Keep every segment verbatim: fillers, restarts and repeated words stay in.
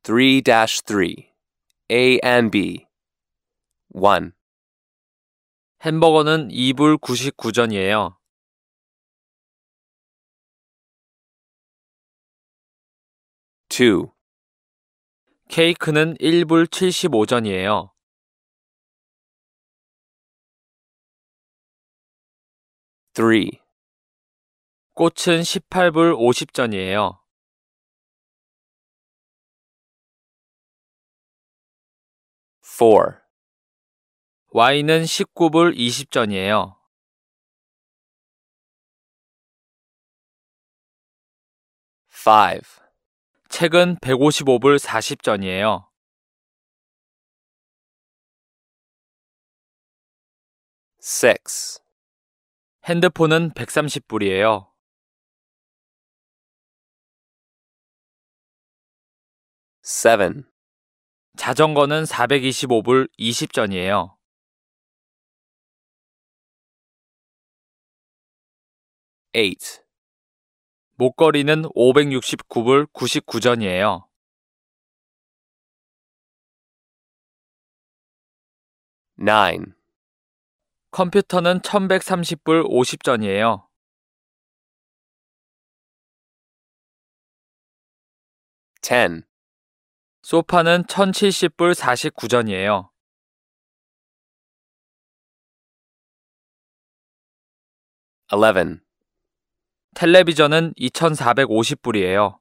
three dash three. A and B. one. 햄버거는 이 불 구십구 전이에요. two. 케이크는 일 불 칠십오 전이에요. three. 꽃은 십팔 불 오십 전이에요. four. 와인은 십구 불 이십 전이에요. five. 책은 백오십오 불 사십 전이에요. six. 핸드폰은 백삼십 불이에요. seven. 자전거는 사백이십오 불 이십 전이에요. eight. 목걸이는 오백육십구 불 구십구 전이에요. nine. 컴퓨터는 천백삼십 불 오십 전이에요. ten. 소파는 천칠십 불 사십구 전이에요. eleven. 텔레비전은 이천사백오십 불이에요.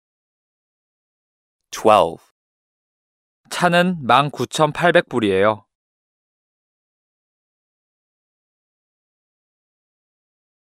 twelve. 차는 만 구천팔백 불이에요.